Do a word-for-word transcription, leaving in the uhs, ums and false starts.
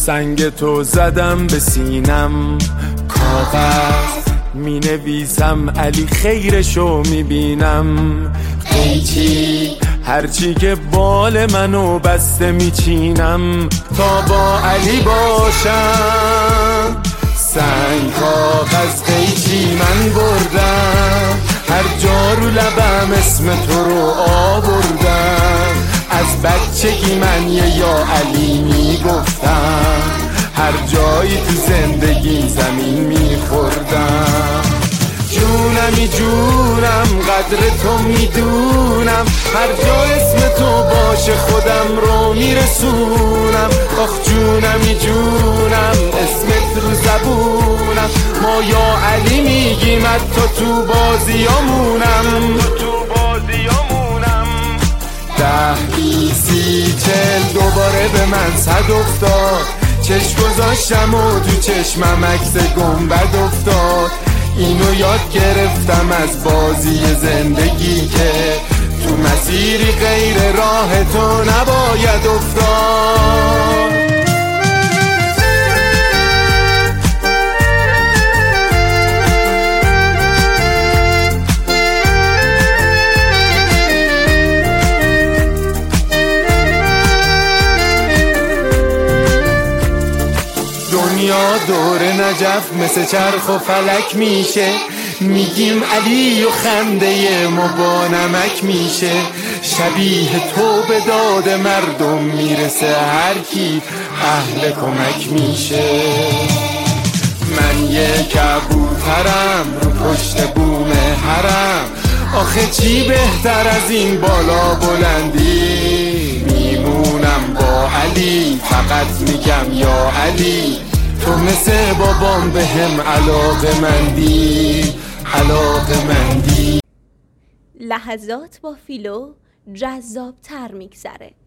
سنگ تو زدم به سینم، کاغذ می نویسم علی خیرشو می بینم. قیچی هرچی که بال منو بسته می چینم تا با علی باشم. سنگ کاغذ قیچی من بردم، هر جا رو لبم اسم تو رو آوردم. از بچگی من یه یا علی می گفتم، هر جایی تو زندگی زمین می خوردم. جونمی جونم قدر تو میدونم، هر جا اسم تو باشه خودم رو میرسونم. آخ جونمی جونم اسمت رو زبونم، ما یا علی میگیم حتی تو بازیامونم. ده بیسی چل دوباره به من صد افتاد، چشم گذاشتم و تو چشمم عکس گنبد افتاد. اینو یاد گرفتم از بازی زندگی که تو مسیری غیر راه تو نباید افتاد. دنیا دور نجف مثل چرخ و فلک میشه، میگیم علی و خنده ما با نمک میشه. شبیه تو به داد مردم میرسه، هر کی اهل کمک میشه. من یه کبوترم رو پشت بوم حرم، آخه چی بهتر از این بالا بلندی. میمونم با علی، فقط میگم یا علی، تو مثل بابام به هم علاقه مندی، علاقه مندی. لحظات با فیلو جذاب تر میگذره.